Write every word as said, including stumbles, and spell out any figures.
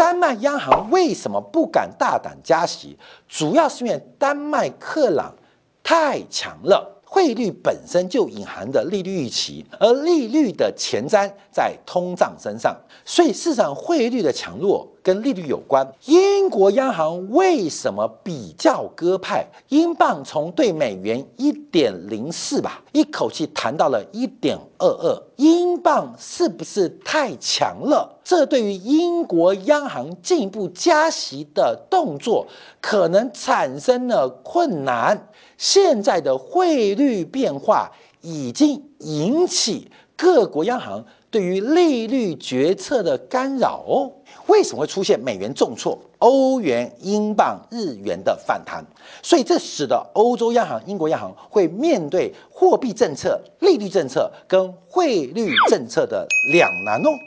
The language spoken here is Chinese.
丹麦央行为什么不敢大胆加息？主要是因为丹麦克朗太强了。汇率本身就隐含的利率预期，而利率的前瞻在通胀身上，所以市场汇率的强弱跟利率有关。英国央行为什么比较鸽派？英镑从对美元 一点零四 吧，一口气谈到了 一点二二，英镑是不是太强了？这对于英国央行进一步加息的动作可能产生了困难。现在的汇率变化已经引起各国央行对于利率决策的干扰哦。为什么会出现美元重挫、欧元、英镑、日元的反弹？所以这使得欧洲央行、英国央行会面对货币政策、利率政策跟汇率政策的两难哦。